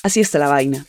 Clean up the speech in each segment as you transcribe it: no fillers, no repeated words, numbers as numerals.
Así está la vaina.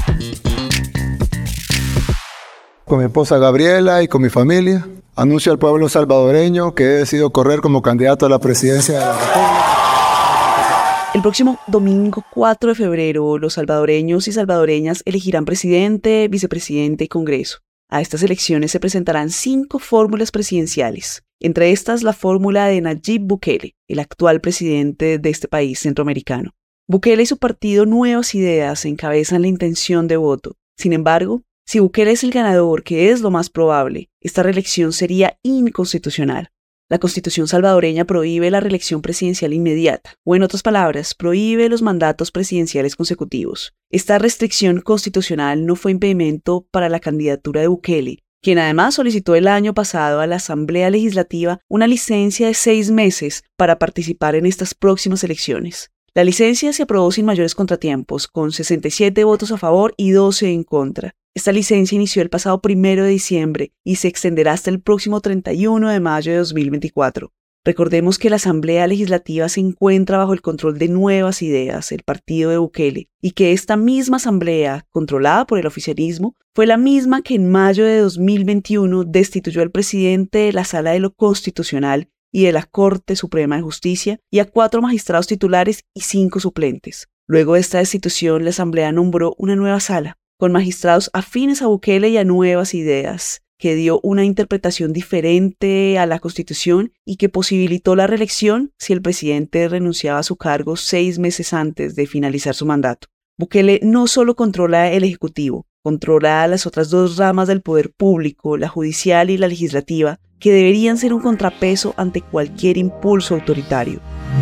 Con mi esposa Gabriela y con mi familia, anuncio al pueblo salvadoreño que he decidido correr como candidato a la presidencia de la República. El próximo domingo 4 de febrero, los salvadoreños y salvadoreñas elegirán presidente, vicepresidente y Congreso. A estas elecciones se presentarán 5 fórmulas presidenciales. Entre estas, la fórmula de Nayib Bukele, el actual presidente de este país centroamericano. Bukele y su partido Nuevas Ideas encabezan la intención de voto. Sin embargo, si Bukele es el ganador, que es lo más probable, esta reelección sería inconstitucional. La Constitución salvadoreña prohíbe la reelección presidencial inmediata, o en otras palabras, prohíbe los mandatos presidenciales consecutivos. Esta restricción constitucional no fue impedimento para la candidatura de Bukele, quien además solicitó el año pasado a la Asamblea Legislativa una licencia de 6 meses para participar en estas próximas elecciones. La licencia se aprobó sin mayores contratiempos, con 67 votos a favor y 12 en contra. Esta licencia inició el pasado 1 de diciembre y se extenderá hasta el próximo 31 de mayo de 2024. Recordemos que la Asamblea Legislativa se encuentra bajo el control de Nuevas Ideas, el partido de Bukele, y que esta misma Asamblea, controlada por el oficialismo, fue la misma que en mayo de 2021 destituyó al presidente de la Sala de lo Constitucional y de la Corte Suprema de Justicia y a 4 magistrados titulares y 5 suplentes. Luego de esta destitución, la Asamblea nombró una nueva sala, con magistrados afines a Bukele y a Nuevas Ideas, que dio una interpretación diferente a la Constitución y que posibilitó la reelección si el presidente renunciaba a su cargo 6 meses antes de finalizar su mandato. Bukele no solo controla el Ejecutivo, controla las otras 2 ramas del poder público, la judicial y la legislativa, que deberían ser un contrapeso ante cualquier impulso autoritario.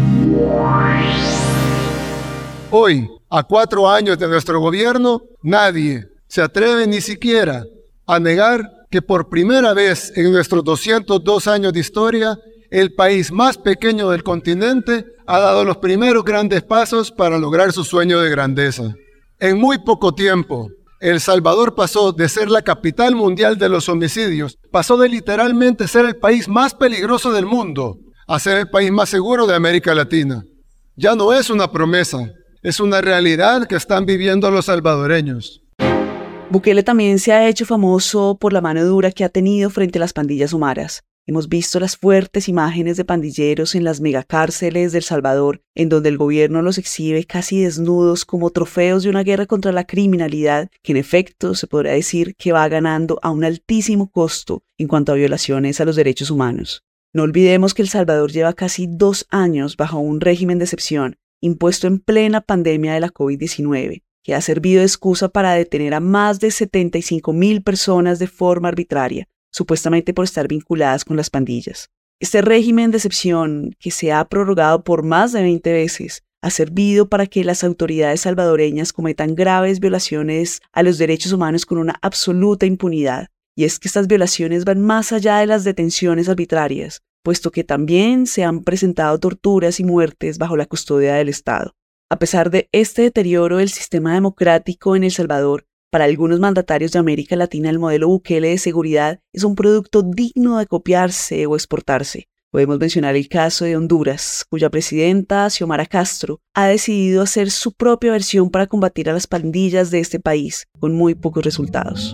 Hoy, a 4 años de nuestro gobierno, nadie se atreve ni siquiera a negar que por primera vez en nuestros 202 años de historia, el país más pequeño del continente ha dado los primeros grandes pasos para lograr su sueño de grandeza. En muy poco tiempo, El Salvador pasó de ser la capital mundial de los homicidios, pasó de literalmente ser el país más peligroso del mundo a ser el país más seguro de América Latina. Ya no es una promesa, es una realidad que están viviendo los salvadoreños. Bukele también se ha hecho famoso por la mano dura que ha tenido frente a las pandillas humaras. Hemos visto las fuertes imágenes de pandilleros en las megacárceles del Salvador, en donde el gobierno los exhibe casi desnudos como trofeos de una guerra contra la criminalidad, que en efecto se podría decir que va ganando a un altísimo costo en cuanto a violaciones a los derechos humanos. No olvidemos que El Salvador lleva casi 2 años bajo un régimen de excepción, impuesto en plena pandemia de la COVID-19, que ha servido de excusa para detener a más de 75,000 personas de forma arbitraria, supuestamente por estar vinculadas con las pandillas. Este régimen de excepción, que se ha prorrogado por más de 20 veces, ha servido para que las autoridades salvadoreñas cometan graves violaciones a los derechos humanos con una absoluta impunidad. Y es que estas violaciones van más allá de las detenciones arbitrarias, puesto que también se han presentado torturas y muertes bajo la custodia del Estado. A pesar de este deterioro del sistema democrático en El Salvador, para algunos mandatarios de América Latina el modelo Bukele de seguridad es un producto digno de copiarse o exportarse. Podemos mencionar el caso de Honduras, cuya presidenta, Xiomara Castro, ha decidido hacer su propia versión para combatir a las pandillas de este país, con muy pocos resultados.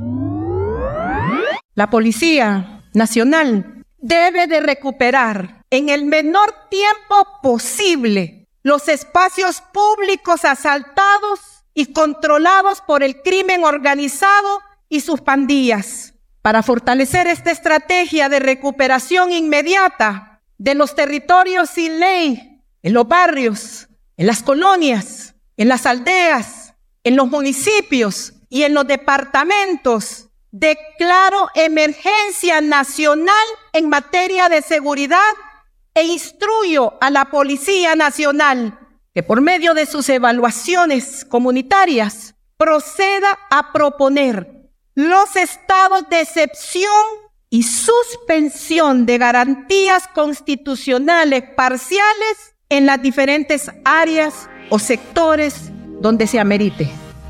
La Policía Nacional debe de recuperar en el menor tiempo posible los espacios públicos asaltados y controlados por el crimen organizado y sus pandillas. Para fortalecer esta estrategia de recuperación inmediata de los territorios sin ley, en los barrios, en las colonias, en las aldeas, en los municipios y en los departamentos, declaro emergencia nacional en materia de seguridad e instruyo a la Policía Nacional que por medio de sus evaluaciones comunitarias proceda a proponer los estados de excepción y suspensión de garantías constitucionales parciales en las diferentes áreas o sectores donde se amerite.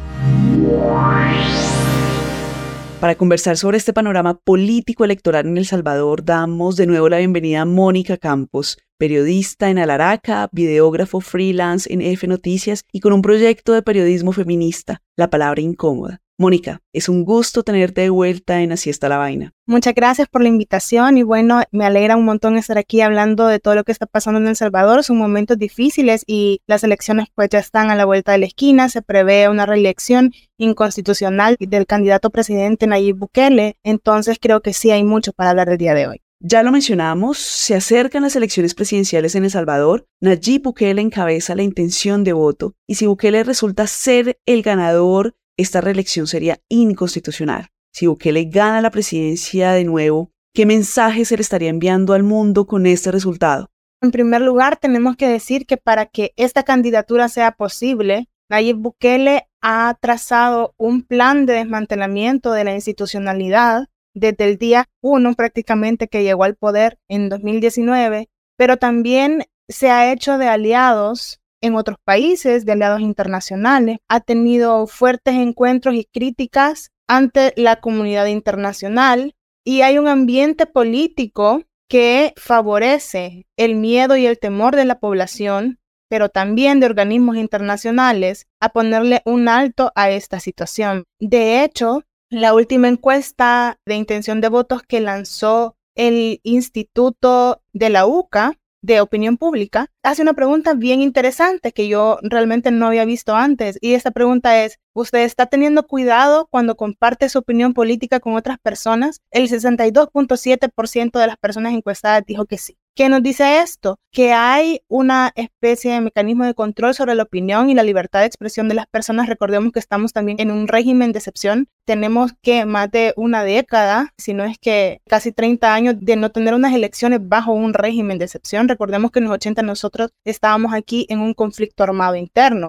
Para conversar sobre este panorama político electoral en El Salvador, damos de nuevo la bienvenida a Mónica Campos, periodista en Alaraca, videógrafo freelance en F Noticias y con un proyecto de periodismo feminista, La Palabra Incómoda. Mónica, es un gusto tenerte de vuelta en Así está la vaina. Muchas gracias por la invitación y bueno, me alegra un montón estar aquí hablando de todo lo que está pasando en El Salvador. Son momentos difíciles y las elecciones pues ya están a la vuelta de la esquina. Se prevé una reelección inconstitucional del candidato presidente Nayib Bukele, entonces creo que sí hay mucho para hablar el día de hoy. Ya lo mencionamos, se acercan las elecciones presidenciales en El Salvador. Nayib Bukele encabeza la intención de voto y si Bukele resulta ser el ganador, esta reelección sería inconstitucional. Si Bukele gana la presidencia de nuevo, ¿qué mensaje se le estaría enviando al mundo con este resultado? En primer lugar, tenemos que decir que para que esta candidatura sea posible, Nayib Bukele ha trazado un plan de desmantelamiento de la institucionalidad desde el día 1 prácticamente que llegó al poder en 2019, pero también se ha hecho de aliados en otros países, de aliados internacionales, ha tenido fuertes encuentros y críticas ante la comunidad internacional y hay un ambiente político que favorece el miedo y el temor de la población, pero también de organismos internacionales, a ponerle un alto a esta situación. De hecho, la última encuesta de intención de votos que lanzó el Instituto de la UCA, de Opinión Pública, hace una pregunta bien interesante que yo realmente no había visto antes. Y esta pregunta es, ¿usted está teniendo cuidado cuando comparte su opinión política con otras personas? El 62.7% de las personas encuestadas dijo que sí. ¿Qué nos dice esto? Que hay una especie de mecanismo de control sobre la opinión y la libertad de expresión de las personas. Recordemos que estamos también en un régimen de excepción. Tenemos que más de una década, si no es que casi 30 años de no tener unas elecciones bajo un régimen de excepción. Recordemos que en los 80 nosotros estábamos aquí en un conflicto armado interno.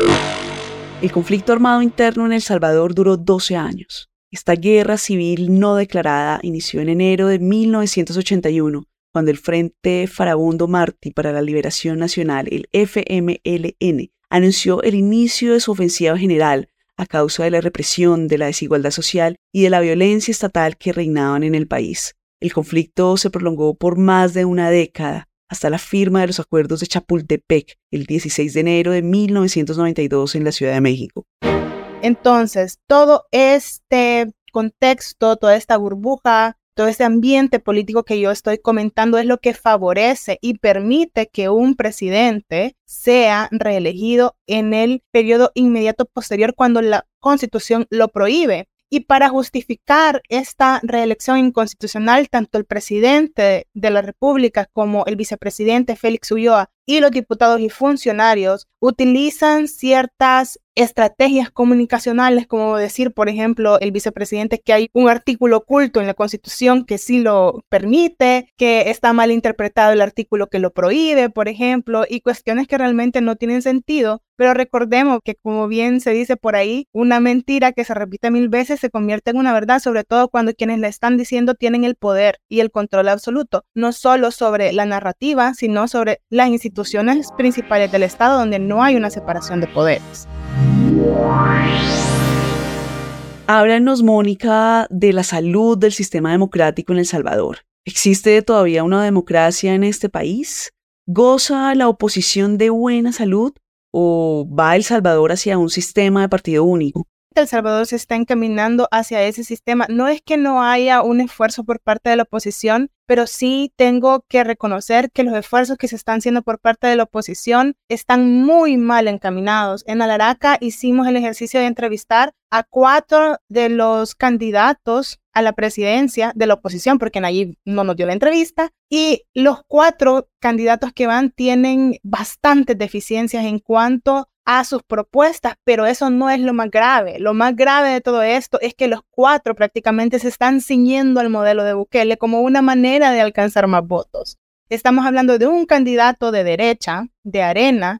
El conflicto armado interno en El Salvador duró 12 años. Esta guerra civil no declarada inició en enero de 1981, cuando el Frente Farabundo Martí para la Liberación Nacional, el FMLN, anunció el inicio de su ofensiva general a causa de la represión, de la desigualdad social y de la violencia estatal que reinaban en el país. El conflicto se prolongó por más de una década, hasta la firma de los acuerdos de Chapultepec el 16 de enero de 1992 en la Ciudad de México. Entonces, todo este contexto, toda esta burbuja, todo este ambiente político que yo estoy comentando es lo que favorece y permite que un presidente sea reelegido en el periodo inmediato posterior cuando la Constitución lo prohíbe. Y para justificar esta reelección inconstitucional, tanto el presidente de la República como el vicepresidente Félix Ulloa y los diputados y funcionarios utilizan ciertas estrategias comunicacionales, como decir, por ejemplo, el vicepresidente que hay un artículo oculto en la Constitución que sí lo permite, que está mal interpretado el artículo que lo prohíbe, por ejemplo, y cuestiones que realmente no tienen sentido. Pero recordemos que, como bien se dice por ahí, una mentira que se repite 1000 veces se convierte en una verdad, sobre todo cuando quienes la están diciendo tienen el poder y el control absoluto, no solo sobre la narrativa, sino sobre las instituciones principales del Estado, donde no hay una separación de poderes. Háblanos, Mónica, de la salud del sistema democrático en El Salvador. ¿Existe todavía una democracia en este país? ¿Goza la oposición de buena salud? ¿O va El Salvador hacia un sistema de partido único? El Salvador se está encaminando hacia ese sistema. No es que no haya un esfuerzo por parte de la oposición, pero sí tengo que reconocer que los esfuerzos que se están haciendo por parte de la oposición están muy mal encaminados. En Alaraca hicimos el ejercicio de entrevistar a 4 de los candidatos a la presidencia de la oposición, porque Nayib no nos dio la entrevista, y los 4 candidatos que van tienen bastantes deficiencias en cuanto a sus propuestas, pero eso no es lo más grave. Lo más grave de todo esto es que los 4 prácticamente se están ciñendo al modelo de Bukele como una manera de alcanzar más votos. Estamos hablando de un candidato de derecha, de Arena.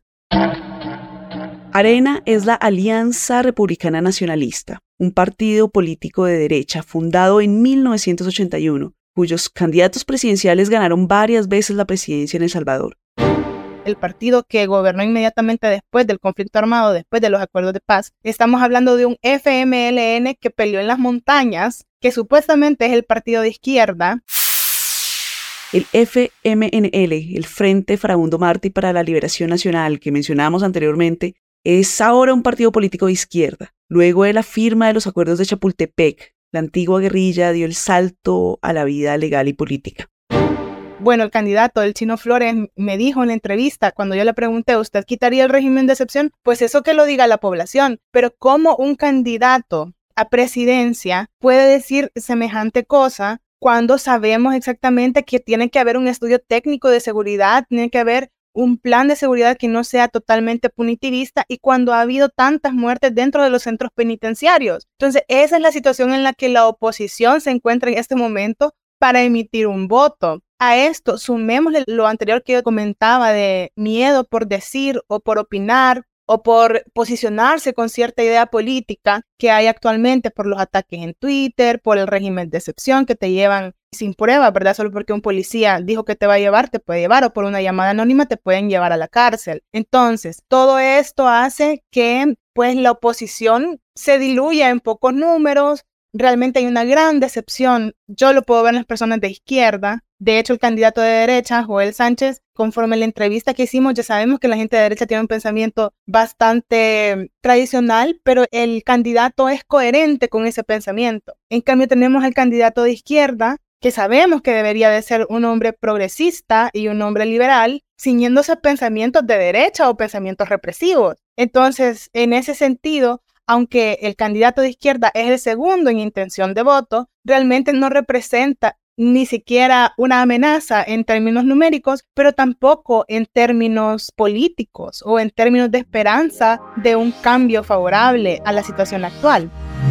Arena es la Alianza Republicana Nacionalista, un partido político de derecha fundado en 1981, cuyos candidatos presidenciales ganaron varias veces la presidencia en El Salvador. El partido que gobernó inmediatamente después del conflicto armado, después de los acuerdos de paz. Estamos hablando de un FMLN que peleó en las montañas, que supuestamente es el partido de izquierda. El FMNL, el Frente Farabundo Martí para la Liberación Nacional, que mencionamos anteriormente, es ahora un partido político de izquierda. Luego de la firma de los acuerdos de Chapultepec, la antigua guerrilla dio el salto a la vida legal y política. Bueno, el candidato, el Chino Flores, me dijo en la entrevista, cuando yo le pregunté, ¿usted quitaría el régimen de excepción? Pues eso que lo diga la población, pero ¿cómo un candidato a presidencia puede decir semejante cosa cuando sabemos exactamente que tiene que haber un estudio técnico de seguridad, tiene que haber un plan de seguridad que no sea totalmente punitivista y cuando ha habido tantas muertes dentro de los centros penitenciarios? Entonces, esa es la situación en la que la oposición se encuentra en este momento para emitir un voto. A esto, sumémosle lo anterior que yo comentaba de miedo por decir o por opinar o por posicionarse con cierta idea política que hay actualmente por los ataques en Twitter, por el régimen de excepción que te llevan sin prueba, ¿verdad? Solo porque un policía dijo que te va a llevar, te puede llevar, o por una llamada anónima te pueden llevar a la cárcel. Entonces, todo esto hace que pues la oposición se diluya en pocos números. Realmente hay una gran decepción. Yo lo puedo ver en las personas de izquierda. De hecho, el candidato de derecha, Joel Sánchez, conforme a la entrevista que hicimos, ya sabemos que la gente de derecha tiene un pensamiento bastante tradicional, pero el candidato es coherente con ese pensamiento. En cambio, tenemos al candidato de izquierda, que sabemos que debería de ser un hombre progresista y un hombre liberal, ciñéndose a pensamientos de derecha o pensamientos represivos. Entonces, en ese sentido, aunque el candidato de izquierda es el segundo en intención de voto, realmente no representa ni siquiera una amenaza en términos numéricos, pero tampoco en términos políticos o en términos de esperanza de un cambio favorable a la situación actual.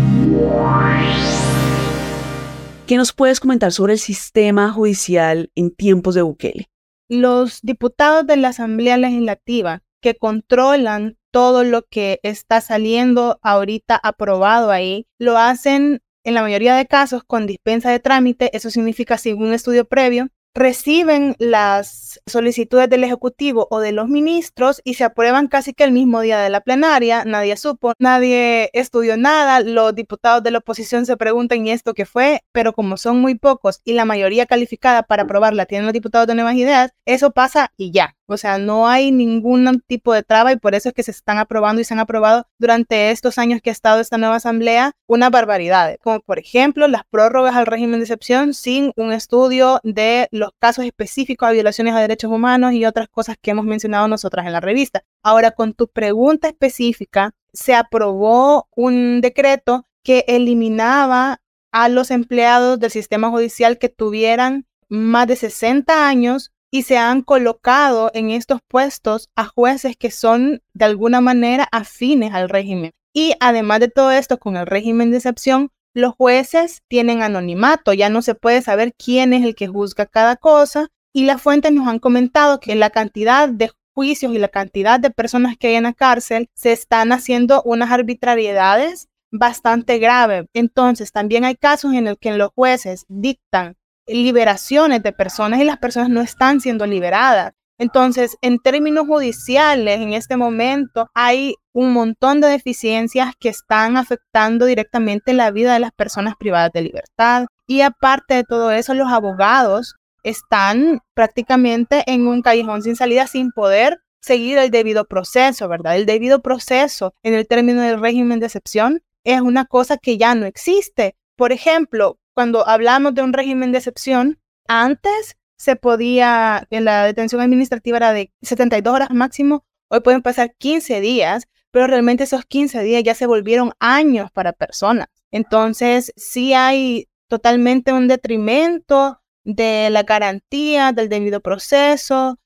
¿Qué nos puedes comentar sobre el sistema judicial en tiempos de Bukele? Los diputados de la Asamblea Legislativa que controlan todo lo que está saliendo ahorita aprobado ahí, lo hacen en la mayoría de casos con dispensa de trámite, eso significa sin un estudio previo, reciben las solicitudes del Ejecutivo o de los ministros y se aprueban casi que el mismo día de la plenaria. Nadie supo, nadie estudió nada, los diputados de la oposición se preguntan ¿y esto qué fue? Pero como son muy pocos y la mayoría calificada para aprobarla tienen los diputados de Nuevas Ideas, eso pasa y ya. O sea, no hay ningún tipo de traba y por eso es que se están aprobando y se han aprobado durante estos años que ha estado esta nueva asamblea unas barbaridades, como por ejemplo las prórrogas al régimen de excepción sin un estudio de los casos específicos de violaciones a derechos humanos y otras cosas que hemos mencionado nosotras en la revista. Ahora, con tu pregunta específica, se aprobó un decreto que eliminaba a los empleados del sistema judicial que tuvieran más de 60 años y se han colocado en estos puestos a jueces que son de alguna manera afines al régimen. Y además de todo esto, con el régimen de excepción, los jueces tienen anonimato, ya no se puede saber quién es el que juzga cada cosa y las fuentes nos han comentado que la cantidad de juicios y la cantidad de personas que hay en la cárcel se están haciendo unas arbitrariedades bastante graves. Entonces, también hay casos en los que los jueces dictan liberaciones de personas y las personas no están siendo liberadas. Entonces, en términos judiciales, en este momento hay un montón de deficiencias que están afectando directamente la vida de las personas privadas de libertad. Y aparte de todo eso, los abogados están prácticamente en un callejón sin salida sin poder seguir el debido proceso, ¿verdad? El debido proceso en el término del régimen de excepción es una cosa que ya no existe. Por ejemplo, cuando hablamos de un régimen de excepción, antes se podía, en la detención administrativa era de 72 horas máximo, hoy pueden pasar 15 días, pero realmente esos 15 días ya se volvieron años para personas. Entonces, sí hay totalmente un detrimento de la garantía del debido proceso,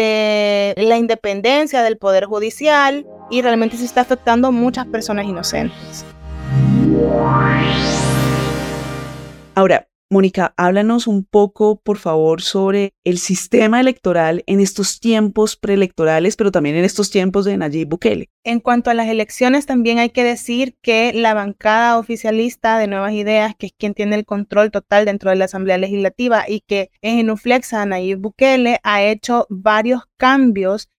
de la independencia del Poder Judicial y realmente se está afectando a muchas personas inocentes. Ahora, Mónica, háblanos un poco, por favor, sobre el sistema electoral en estos tiempos preelectorales, pero también en estos tiempos de Nayib Bukele. En cuanto a las elecciones, también hay que decir que la bancada oficialista de Nuevas Ideas, que es quien tiene el control total dentro de la Asamblea Legislativa y que es genuflexa a Nayib Bukele, ha hecho varios cambios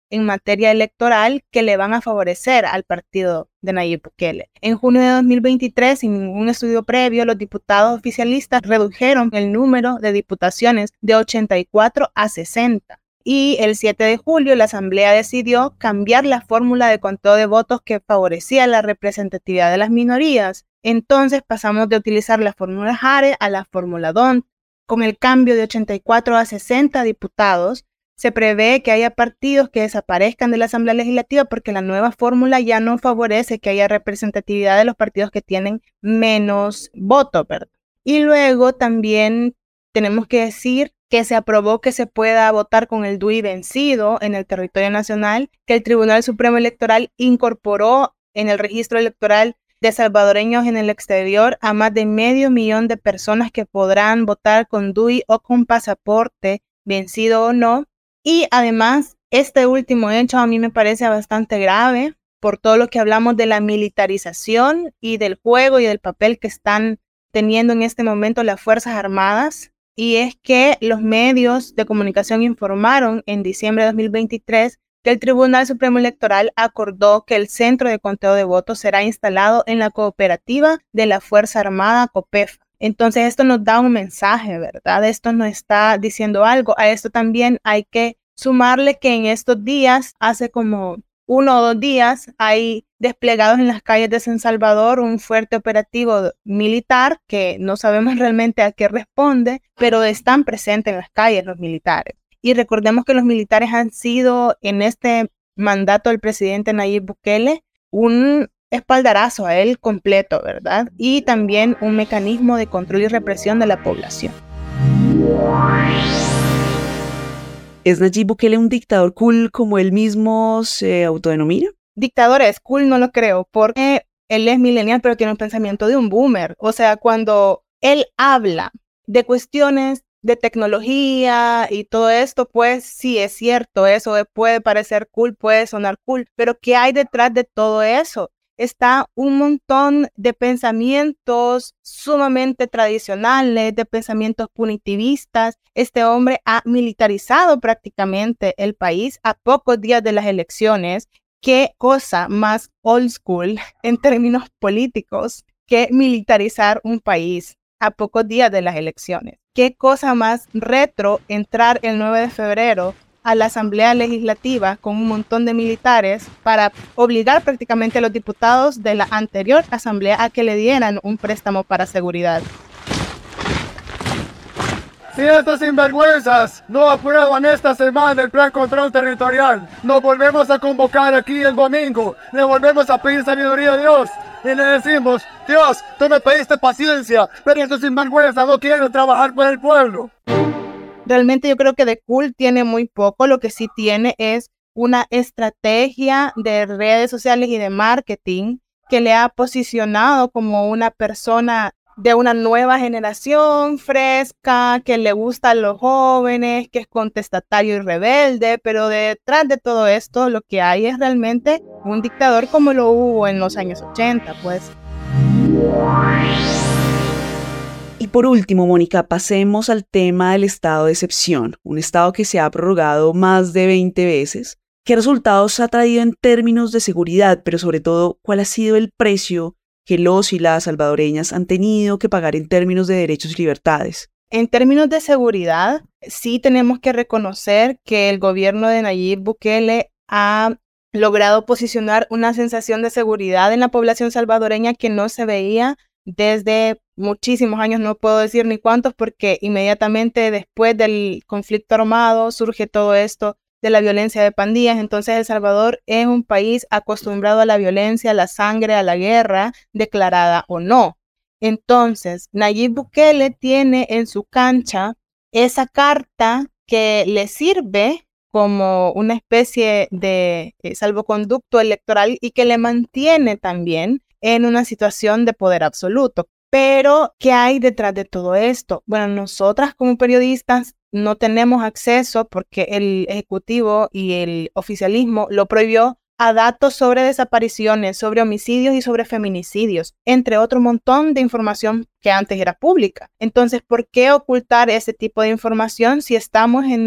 en materia electoral que le van a favorecer al partido de Nayib Bukele. En junio de 2023, sin ningún estudio previo, los diputados oficialistas redujeron el número de diputaciones de 84 a 60. Y el 7 de julio la Asamblea decidió cambiar la fórmula de conteo de votos que favorecía la representatividad de las minorías. Entonces pasamos de utilizar la fórmula Hare a la fórmula D'Hondt. Con el cambio de 84 a 60 diputados, se prevé que haya partidos que desaparezcan de la Asamblea Legislativa porque la nueva fórmula ya no favorece que haya representatividad de los partidos que tienen menos votos, ¿verdad? Y luego también tenemos que decir que se aprobó que se pueda votar con el DUI vencido en el territorio nacional, que el Tribunal Supremo Electoral incorporó en el registro electoral de salvadoreños en el exterior a más de 500,000 de personas que podrán votar con DUI o con pasaporte, vencido o no. Y además, este último hecho a mí me parece bastante grave por todo lo que hablamos de la militarización y del juego y del papel que están teniendo en este momento las Fuerzas Armadas. Y es que los medios de comunicación informaron en diciembre de 2023 que el Tribunal Supremo Electoral acordó que el centro de conteo de votos será instalado en la cooperativa de la Fuerza Armada COPEFA. Entonces esto nos da un mensaje, ¿verdad? Esto nos está diciendo algo. A esto también hay que sumarle que en estos días, hace como 1 o 2 días, hay desplegados en las calles de San Salvador un fuerte operativo militar que no sabemos realmente a qué responde, pero están presentes en las calles los militares. Y recordemos que los militares han sido en este mandato del presidente Nayib Bukele un espaldarazo a él completo, ¿verdad? Y también un mecanismo de control y represión de la población. ¿Es Nayib Bukele un dictador cool como él mismo se autodenomina? Dictador es cool, no lo creo, porque él es millennial, pero tiene un pensamiento de un boomer. O sea, cuando él habla de cuestiones de tecnología y todo esto, pues sí es cierto, eso puede parecer cool, puede sonar cool, pero ¿qué hay detrás de todo eso? Está un montón de pensamientos sumamente tradicionales, de pensamientos punitivistas. Este hombre ha militarizado prácticamente el país a pocos días de las elecciones. ¿Qué cosa más old school en términos políticos que militarizar un país a pocos días de las elecciones? ¿Qué cosa más retro entrar el 9 de febrero a la Asamblea Legislativa con un montón de militares para obligar prácticamente a los diputados de la anterior Asamblea a que le dieran un préstamo para seguridad? Si estas sinvergüenzas no aprueban esta semana el plan control territorial, nos volvemos a convocar aquí el domingo, le volvemos a pedir sabiduría a Dios y le decimos: Dios, tú me pediste paciencia, pero estos sinvergüenzas no quieren trabajar por el pueblo. Realmente yo creo que de cool tiene muy poco. Lo que sí tiene es una estrategia de redes sociales y de marketing que le ha posicionado como una persona de una nueva generación fresca, que le gusta a los jóvenes, que es contestatario y rebelde, pero detrás de todo esto lo que hay es realmente un dictador como lo hubo en los años 80, pues. Y por último, Mónica, pasemos al tema del estado de excepción, un estado que se ha prorrogado más de 20 veces. ¿Qué resultados ha traído en términos de seguridad, pero sobre todo, cuál ha sido el precio que los y las salvadoreñas han tenido que pagar en términos de derechos y libertades? En términos de seguridad, sí tenemos que reconocer que el gobierno de Nayib Bukele ha logrado posicionar una sensación de seguridad en la población salvadoreña que no se veía desde muchísimos años, no puedo decir ni cuántos, porque inmediatamente después del conflicto armado surge todo esto de la violencia de pandillas. Entonces El Salvador es un país acostumbrado a la violencia, a la sangre, a la guerra, declarada o no. Entonces Nayib Bukele tiene en su cancha esa carta que le sirve como una especie de salvoconducto electoral y que le mantiene también en una situación de poder absoluto. Pero, ¿qué hay detrás de todo esto? Bueno, nosotras como periodistas no tenemos acceso porque el Ejecutivo y el oficialismo lo prohibió a datos sobre desapariciones, sobre homicidios y sobre feminicidios, entre otro montón de información que antes era pública. Entonces, ¿por qué ocultar ese tipo de información si estamos en el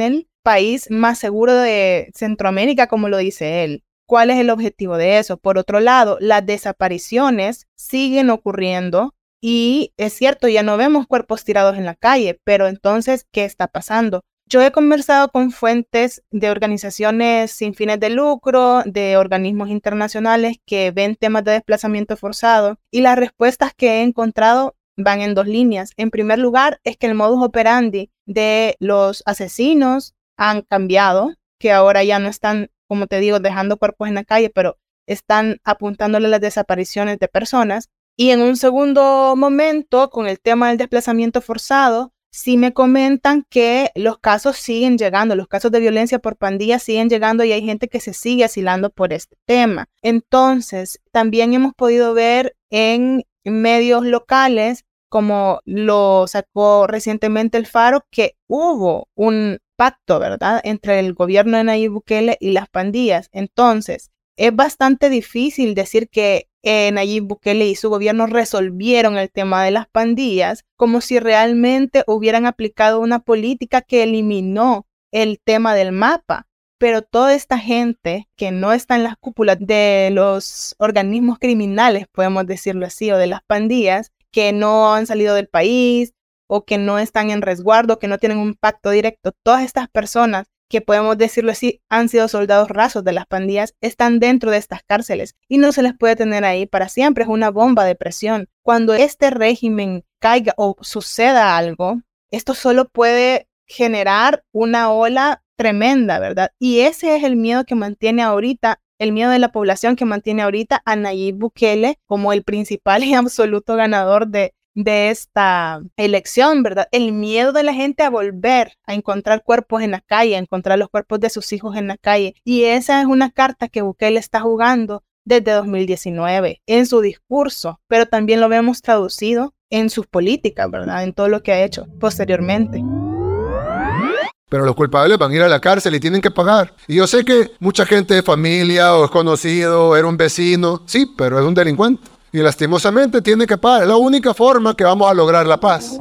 país más seguro de Centroamérica, como lo dice él. ¿Cuál es el objetivo de eso? Por otro lado, las desapariciones siguen ocurriendo y es cierto, ya no vemos cuerpos tirados en la calle, pero entonces, ¿qué está pasando? Yo he conversado con fuentes de organizaciones sin fines de lucro, de organismos internacionales que ven temas de desplazamiento forzado y las respuestas que he encontrado van en dos líneas. En primer lugar, es que el modus operandi de los asesinos han cambiado, que ahora ya no están, como te digo, dejando cuerpos en la calle, pero están apuntándole a las desapariciones de personas. Y en un segundo momento, con el tema del desplazamiento forzado, sí me comentan que los casos siguen llegando, los casos de violencia por pandillas siguen llegando y hay gente que se sigue asilando por este tema. Entonces, también hemos podido ver en medios locales, como lo sacó recientemente el Faro, que hubo un pacto, ¿verdad?, entre el gobierno de Nayib Bukele y las pandillas. Entonces, es bastante difícil decir que Nayib Bukele y su gobierno resolvieron el tema de las pandillas como si realmente hubieran aplicado una política que eliminó el tema del mapa. Pero toda esta gente que no está en las cúpulas de los organismos criminales, podemos decirlo así, o de las pandillas, que no han salido del país o que no están en resguardo, que no tienen un pacto directo, todas estas personas que podemos decirlo así, han sido soldados rasos de las pandillas, están dentro de estas cárceles y no se les puede tener ahí para siempre. Es una bomba de presión. Cuando este régimen caiga o suceda algo, esto solo puede generar una ola tremenda, ¿verdad? Y ese es el miedo que mantiene ahorita, el miedo de la población que mantiene ahorita a Nayib Bukele como el principal y absoluto ganador de esta elección, ¿verdad? El miedo de la gente a volver a encontrar cuerpos en la calle, a encontrar los cuerpos de sus hijos en la calle. Y esa es una carta que Bukele está jugando desde 2019 en su discurso, pero también lo vemos traducido en sus políticas, ¿verdad? En todo lo que ha hecho posteriormente. Pero los culpables van a ir a la cárcel y tienen que pagar. Y yo sé que mucha gente de familia o es conocido, o era un vecino, sí, pero es un delincuente. Y lastimosamente tiene que pagar. Es la única forma que vamos a lograr la paz.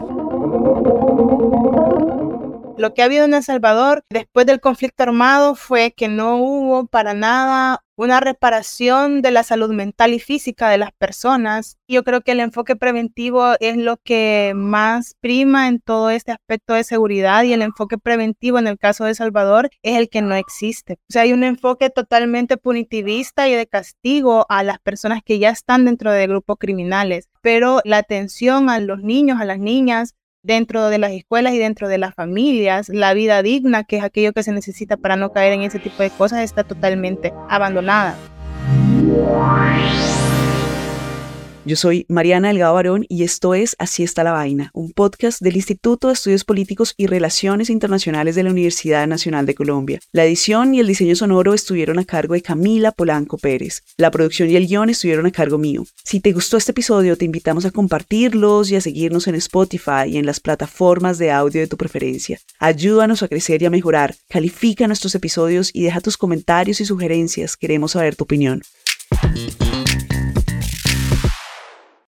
Lo que ha habido en El Salvador después del conflicto armado fue que no hubo para nada una reparación de la salud mental y física de las personas. Yo creo que el enfoque preventivo es lo que más prima en todo este aspecto de seguridad, y el enfoque preventivo en el caso de El Salvador es el que no existe. O sea, hay un enfoque totalmente punitivista y de castigo a las personas que ya están dentro de grupos criminales, pero la atención a los niños, a las niñas, dentro de las escuelas y dentro de las familias, la vida digna, que es aquello que se necesita para no caer en ese tipo de cosas, está totalmente abandonada. Yo soy Mariana Delgado Barón y esto es Así está la vaina, un podcast del Instituto de Estudios Políticos y Relaciones Internacionales de la Universidad Nacional de Colombia. La edición y el diseño sonoro estuvieron a cargo de Camila Polanco Pérez. La producción y el guión estuvieron a cargo mío. Si te gustó este episodio, te invitamos a compartirlos y a seguirnos en Spotify y en las plataformas de audio de tu preferencia. Ayúdanos a crecer y a mejorar. Califica nuestros episodios y deja tus comentarios y sugerencias. Queremos saber tu opinión.